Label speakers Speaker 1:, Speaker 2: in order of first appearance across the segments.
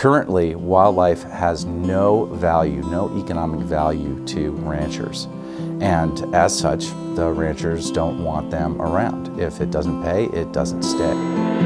Speaker 1: Currently, wildlife has no value, no economic value to ranchers. And as such, the ranchers don't want them around. If it doesn't pay, it doesn't stay.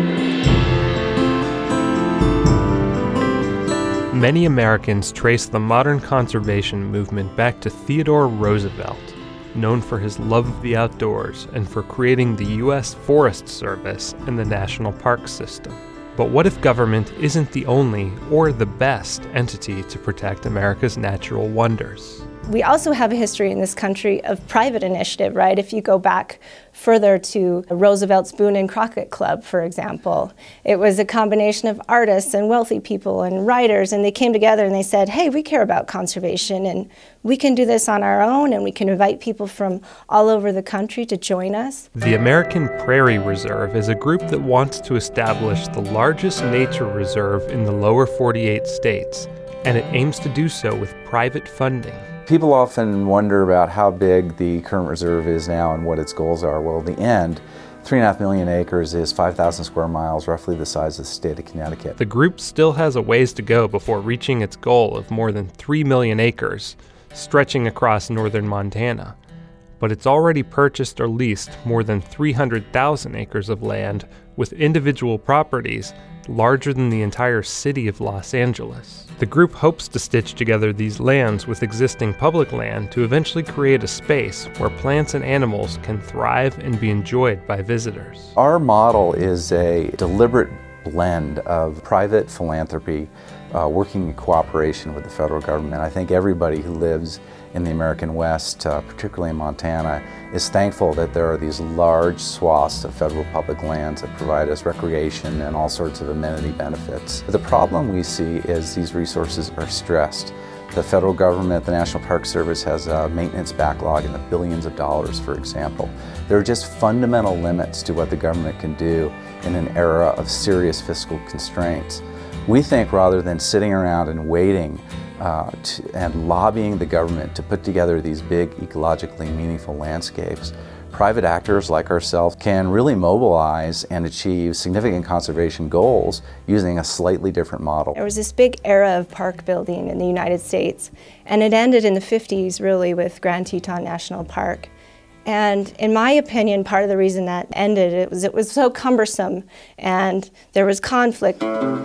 Speaker 2: Many Americans trace the modern conservation movement back to Theodore Roosevelt, known for his love of the outdoors and for creating the U.S. Forest Service and the National Park System. But what if government isn't the only or the best entity to protect America's natural wonders?
Speaker 3: We also have a history in this country of private initiative, right? If you go back further to Roosevelt's Boone and Crockett Club, for example, it was a combination of artists and wealthy people and writers, and they came together and they said, hey, we care about conservation and we can do this on our own, and we can invite people from all over the country to join us.
Speaker 2: The American Prairie Reserve is a group that wants to establish the largest nature reserve in the lower 48 states, and it aims to do so with private funding.
Speaker 1: People often wonder about how big the current reserve is now and what its goals are. Well, in the end, 3.5 million acres is 5,000 square miles, roughly the size of the state of Connecticut.
Speaker 2: The group still has a ways to go before reaching its goal of more than 3 million acres, stretching across northern Montana. But it's already purchased or leased more than 300,000 acres of land, with individual properties larger than the entire city of Los Angeles. The group hopes to stitch together these lands with existing public land to eventually create a space where plants and animals can thrive and be enjoyed by visitors.
Speaker 1: Our model is a deliberate blend of private philanthropy working in cooperation with the federal government. I think everybody who lives in the American West, particularly in Montana, is thankful that there are these large swaths of federal public lands that provide us recreation and all sorts of amenity benefits. The problem we see is these resources are stressed. The federal government, the National Park Service, has a maintenance backlog in the billions of dollars, for example. There are just fundamental limits to what the government can do in an era of serious fiscal constraints. We think rather than sitting around and waiting and lobbying the government to put together these big ecologically meaningful landscapes, private actors like ourselves can really mobilize and achieve significant conservation goals using a slightly different model.
Speaker 3: There was this big era of park building in the United States, and it ended in the 50s really with Grand Teton National Park. And in my opinion, part of the reason that ended it was so cumbersome and there was conflict.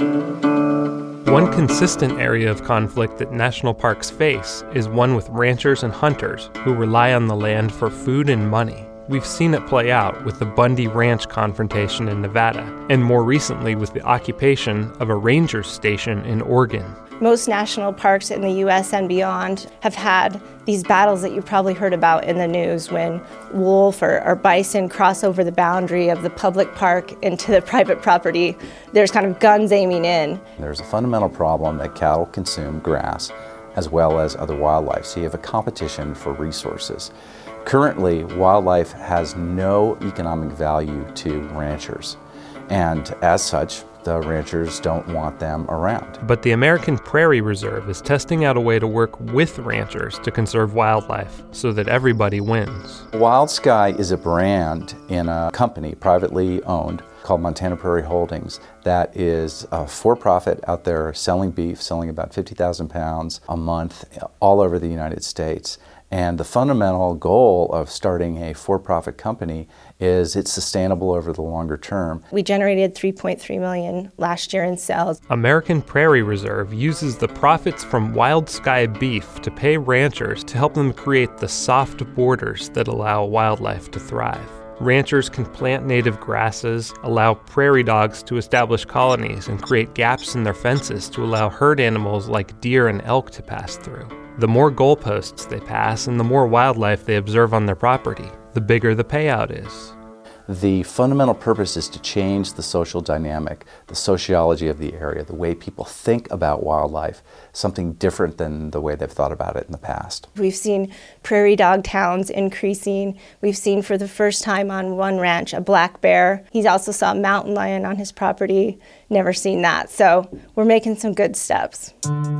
Speaker 2: One consistent area of conflict that national parks face is one with ranchers and hunters who rely on the land for food and money. We've seen it play out with the Bundy Ranch confrontation in Nevada, and more recently with the occupation of a ranger's station in Oregon.
Speaker 3: Most national parks in the U.S. and beyond have had these battles that you've probably heard about in the news when wolf or bison cross over the boundary of the public park into the private property. There's kind of guns aiming in.
Speaker 1: There's a fundamental problem that cattle consume grass as well as other wildlife, so you have a competition for resources. Currently, wildlife has no economic value to ranchers, and as such, the ranchers don't want them around.
Speaker 2: But the American Prairie Reserve is testing out a way to work with ranchers to conserve wildlife so that everybody wins.
Speaker 1: Wild Sky is a brand in a company privately owned called Montana Prairie Holdings that is for-profit out there selling beef, selling about 50,000 pounds a month all over the United States. And the fundamental goal of starting a for-profit company is it's sustainable over the longer term.
Speaker 3: We generated $3.3 million last year in sales.
Speaker 2: American Prairie Reserve uses the profits from Wild Sky beef to pay ranchers to help them create the soft borders that allow wildlife to thrive. Ranchers can plant native grasses, allow prairie dogs to establish colonies, and create gaps in their fences to allow herd animals like deer and elk to pass through. The more goalposts they pass and the more wildlife they observe on their property, the bigger the payout is.
Speaker 1: The fundamental purpose is to change the social dynamic, the sociology of the area, the way people think about wildlife, something different than the way they've thought about it in the past.
Speaker 3: We've seen prairie dog towns increasing. We've seen for the first time on one ranch a black bear. He also saw a mountain lion on his property. Never seen that. So we're making some good steps.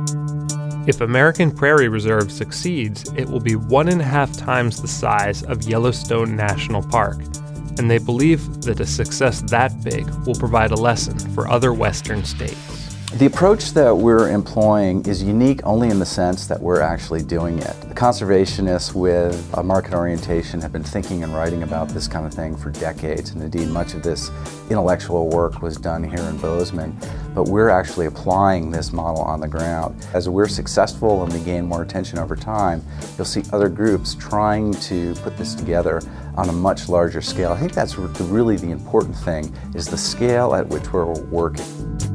Speaker 2: If American Prairie Reserve succeeds, it will be 1.5 times the size of Yellowstone National Park. And they believe that a success that big will provide a lesson for other western states.
Speaker 1: The approach that we're employing is unique only in the sense that we're actually doing it. The conservationists with a market orientation have been thinking and writing about this kind of thing for decades, and indeed much of this intellectual work was done here in Bozeman, but we're actually applying this model on the ground. As we're successful and we gain more attention over time, you'll see other groups trying to put this together on a much larger scale. I think that's really the important thing, is the scale at which we're working.